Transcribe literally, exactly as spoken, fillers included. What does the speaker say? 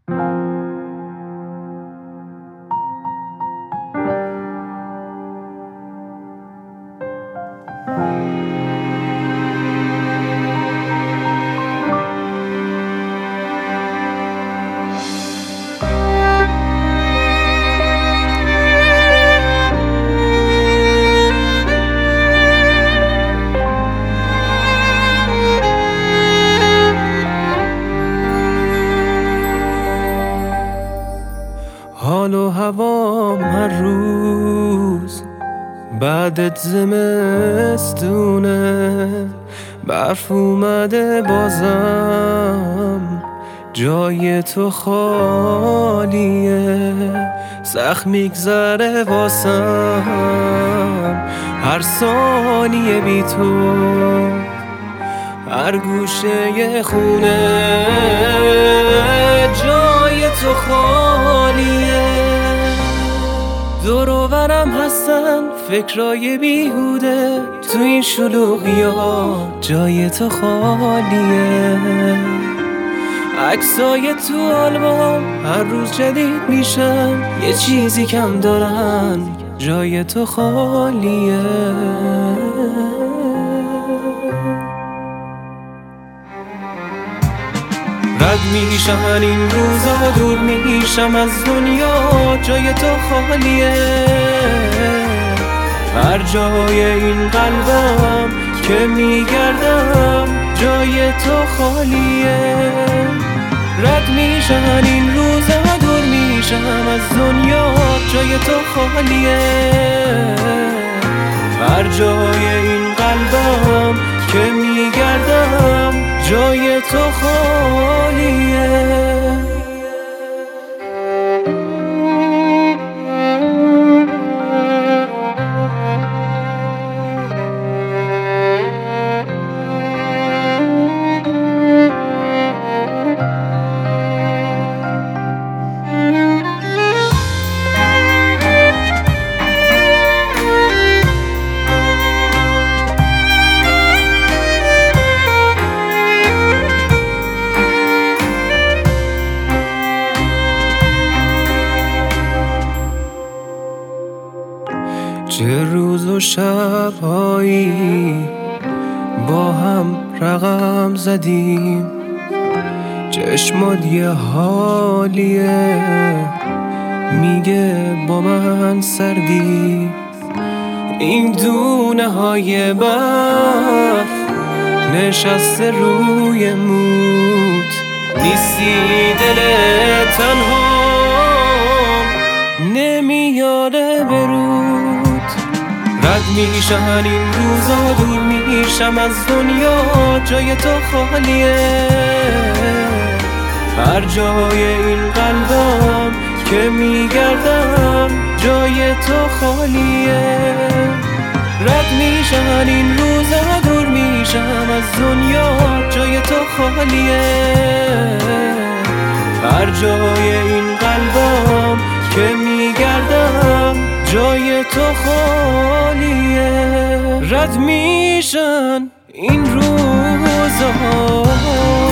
حال و هوام هر روز بعدت زمستونه، برف اومده بازم جای تو خالیه، سخت میگذره واسم هر ثانیه بی تو، هر گوشه خونه جای تو خالیه، دور و برم هستن فکرای بیهوده، تو این شلوغی ها جای تو خالیه، عکسای تو آلبوم هر روز جدید میشن، یه چیزی کم دارن جای تو خالیه. رد میشم این روزا، دور میشم از دنیا، جای تو خالیه، هر جای این قلبم که میگردم جای تو خالیه، رد میشم این روزا، دور میشم از دنیا، جای تو خالیه، هر جای این قلبم که میگردم جای تو خالیه. چه روز و شبهایی با هم رقم زدیم، چشمات یه حالیه میگه با من سردی، این دونه های برف نشسته روی موت، نیستی دل تنها نمیاره برود، رد میشم این روزا، دور میشم از دنیا، جای تو خالیه، هر جای این قلبم که میگردم جای تو خالیه، رد میشم این روزا، دور میشم از دنیا، جای تو خالیه، هر جای این قلبم که میگردم جای تو خالیه، رد میشن این روزا.